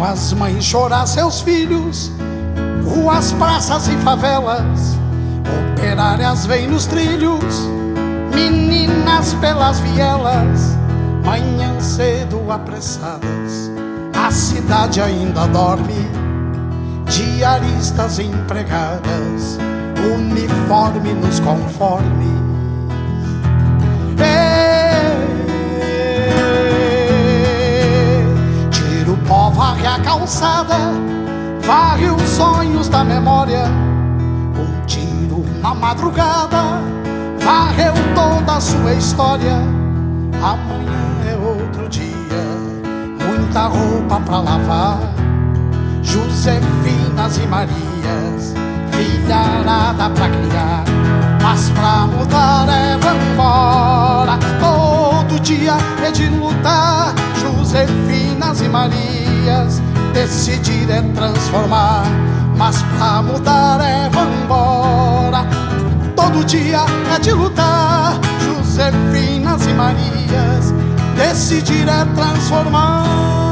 as mães chorar seus filhos, ruas, praças e favelas, operárias vêm nos trilhos, meninas pelas vielas, manhã cedo apressadas, a cidade ainda dorme, diaristas empregadas, uniforme nos conforme. Tira o pó, varre a calçada, varre os sonhos da memória. Um tiro na madrugada varreu toda a sua história. Amanhã é outro dia, muita roupa pra lavar, Josefinas e Marias, filharada pra criar. Mas pra mudar é vambora, todo dia é de lutar. Josefinas e Marias, decidir é transformar. Mas pra mudar é vambora, todo dia é de lutar. Josefinas e Marias, decidir é transformar.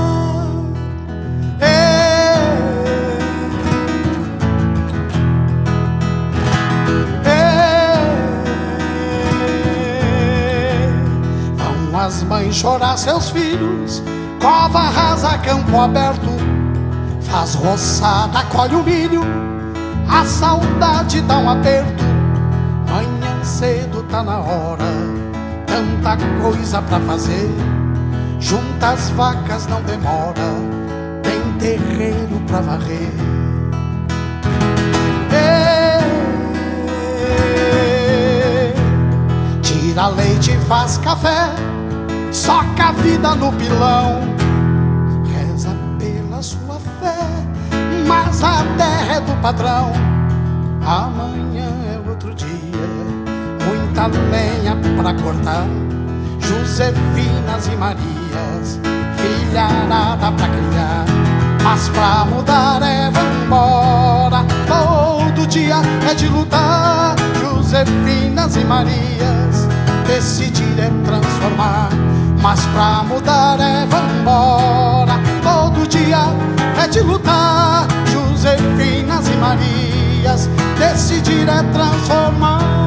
Vão as mães chorar seus filhos, cova rasa, campo aberto, faz roçada, colhe o milho, a saudade dá um aperto. Manhã cedo tá na hora, tanta coisa pra fazer, junta as vacas não demora, tem terreiro pra varrer. Tira leite e faz café, soca a vida no pilão, reza pela sua fé, mas a terra é do patrão. Amanhã é outro dia, muita lenha pra cortar, Josefinas e Marias, filharada pra criar. Mas pra mudar é vambora, todo dia é de lutar. Josefinas e Marias, decidir é transformar. Mas pra mudar é vambora, todo dia é de lutar. Josefinas e Marias, decidir é transformar.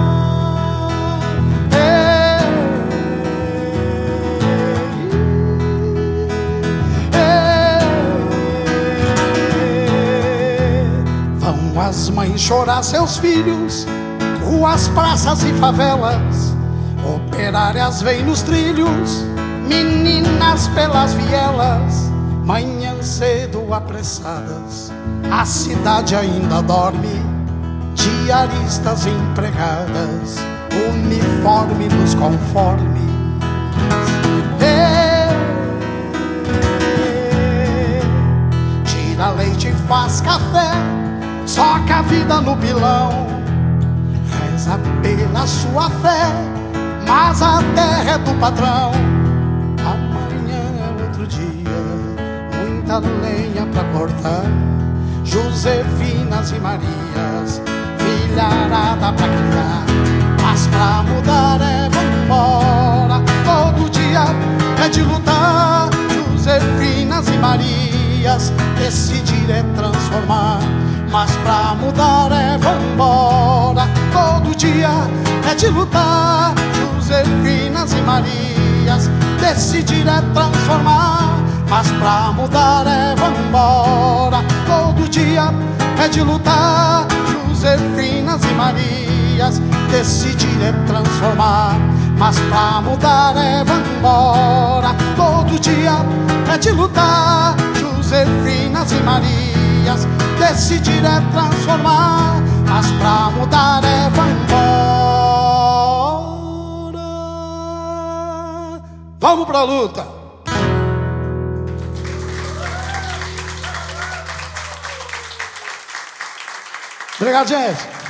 Vão as mães chorar seus filhos, ruas, praças e favelas, operárias vêm nos trilhos, meninas pelas vielas, manhã cedo apressadas, a cidade ainda dorme, diaristas empregadas, uniforme nos conformes. Tira leite e faz café, soca a vida no pilão, reza pela sua fé, mas a terra é do patrão. Amanhã é outro dia, muita lenha pra cortar, Josefinas e Marias, filharada pra criar. Mas pra mudar é vambora, todo dia é de lutar. Josefinas e Marias, decidir é transformar. Mas pra mudar é vambora, todo dia é de lutar. Josefinas e Marias, decidir é transformar. Mas pra mudar é vambora, todo dia é de lutar. Josefinas e Marias, decidir é transformar. Mas pra mudar é vambora, todo dia é de lutar. Josefinas e Marias, decidir é transformar. Mas pra mudar é vambora. Vamos pra luta! Obrigado, gente!